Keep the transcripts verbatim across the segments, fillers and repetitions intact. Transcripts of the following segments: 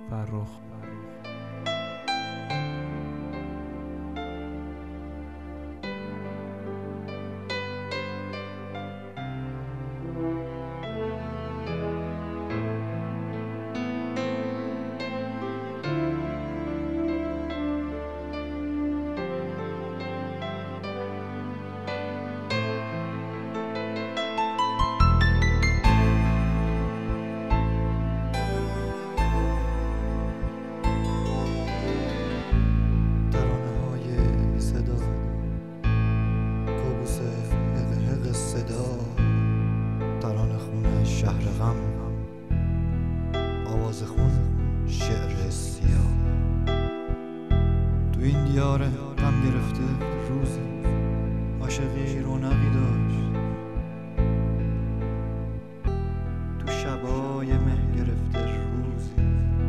فرخ. شهر غم، آواز خون، شعر سیاه. تو این دیار غم گرفته روزی عاشقی رونقی داشت، تو شبای مه گرفته روزی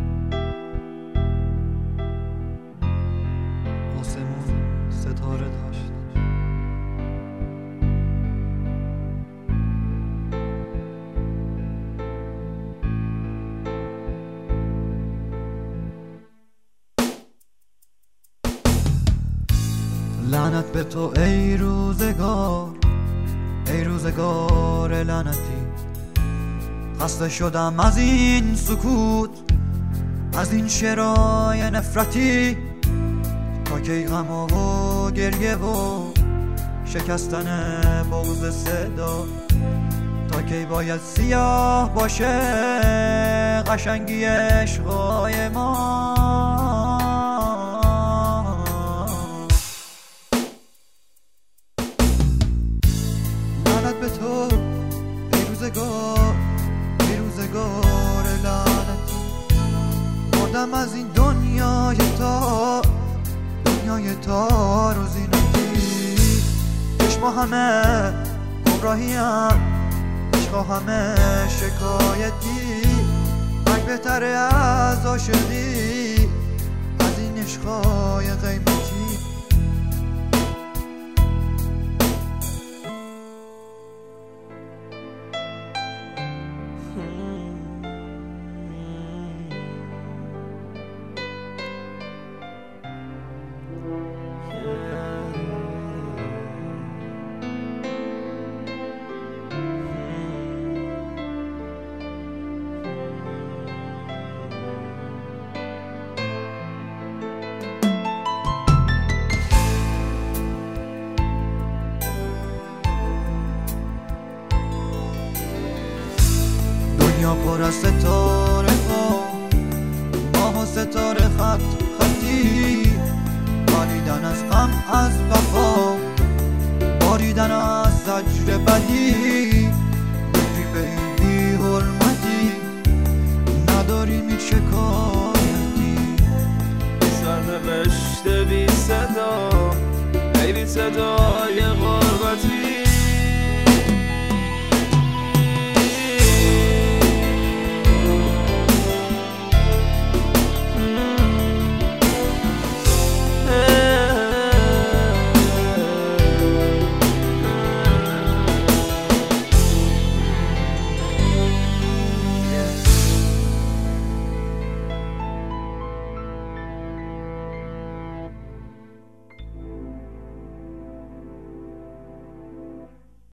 آسمون ستاره داشت. لعنت به تو ای روزگار، ای روزگار لعنتی. خسته شدم از این سکوت، از این شعرهای نفرتی. تا کی غم و گریه و شکستن بغض صدا؟ تا کی باید سیاه باشه قشنگی عشقای ما؟ به تو ای روزگار، ای روزگار لعنتی. مردم از این دنیای تار، دنیای تار و زینتی. چشما همه گمراهی هم، عشقا همه شکایتی. مرگ بهتره از عاشقی، از این عشقای قیمتی. دنیا پر از ستاره ها، ماه و ستاره خط خطی. باریدن از غم از وفا، باریدن از زجر بدی. بگی به این بی حرمتی، نداریم هیچ شکایتی. سرنوشت بی صدا، ای بی صدای غربتی.